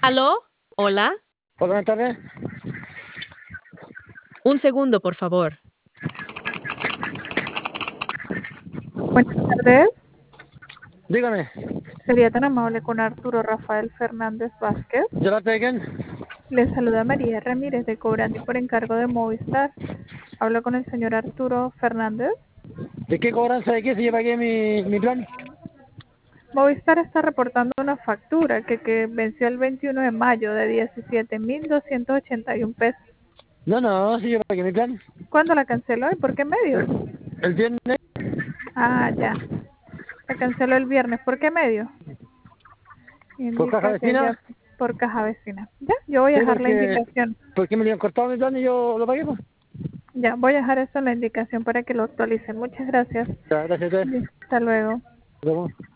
¿Aló? Hola. Hola, buenas tardes. Un segundo, por favor. Buenas tardes. Dígame, Sería tan amable con Arturo Rafael Fernández Vázquez. ¿de parte de quién? Le saluda María Ramírez de Cobrante por encargo de Movistar. Hablo con el señor Arturo Fernández. ¿De qué cobranza de qué se lleva aquí mi plan? Movistar está reportando una factura que venció el 21 de mayo de 17.281 pesos. No, se lleva aquí mi plan. ¿Cuándo la canceló y por qué medio? El viernes, Ah, ya. La canceló el viernes. ¿Por qué medio? por caja Indica que ya vecina. por caja vecina. Ya, yo voy a Sí, dejar la indicación. porque me lo han cortado mi plan y yo lo pagué, pues. Ya, voy a dejar eso en la indicación para que lo actualicen. Muchas gracias. Ya, gracias a Bien, hasta luego. ustedes.